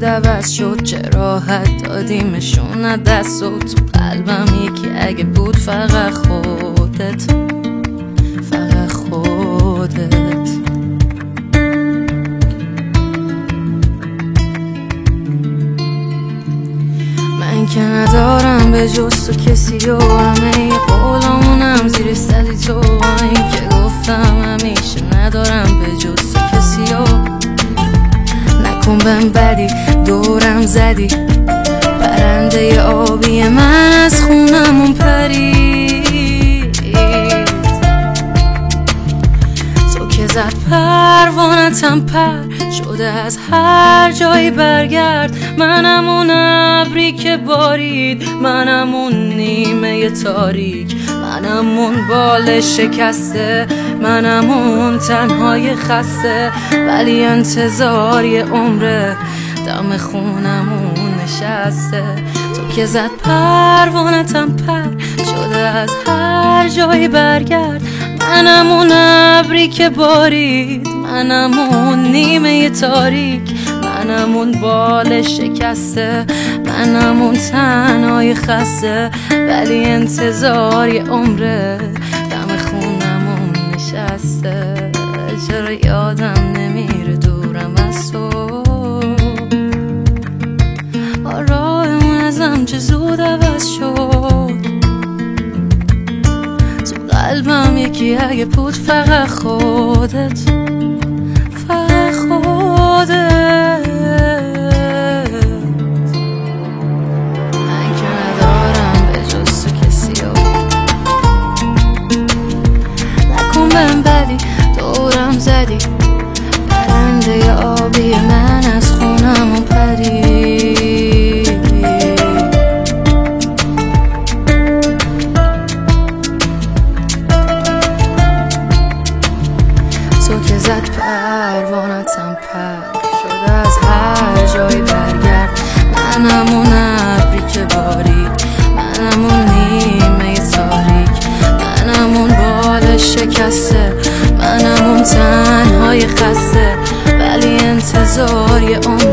زود عوض شد، چه راحت دادیمشون دست و تو قلبم یکی اگه بود فقط خودت، فقط خودت. من که ندارم به جز تو کسی و همه قولامونم زیر سلی تو، این که گفتم همیشه ندارم به جز تو کسی و نکن بهم بدی، دورم زدی پرنده آبی من از خونمون پرید. تو که زد پروانتم پر شده از هر جایی برگرد، منم اون ابری که بارید، منم اون نیمه تاریک، منم اون بال شکسته، منم اون تنهای خسته، ولی انتظار یه عمره دم خونمون نشسته. تو که زد پروانتم پر شده از هر جایی برگرد، منم اون ابری که بارید، منم اون نیمه تاریک، منم اون بال شکسته، منم اون تنهای خسته، ولی انتظار یه عمره دم خونمون نشسته. چرا یادم نمیره دورم از تو، راهمون ازم چه زود عوض شد، تو قلبم یکی اگه بود فقط خودت، فقط خودت. من که ندارم به جز تو کسی و نکن بهم بدی، دورم زدی پرنده آبی من از خونمون پرید. تو که زد پروانتم پر شده از هر جایی برگرد، منم اون ابری که بارید، منم اون نیمه تاریک، منم اون بال شکسته، منم اون تنهای خسته، ولی انتظار یه عمر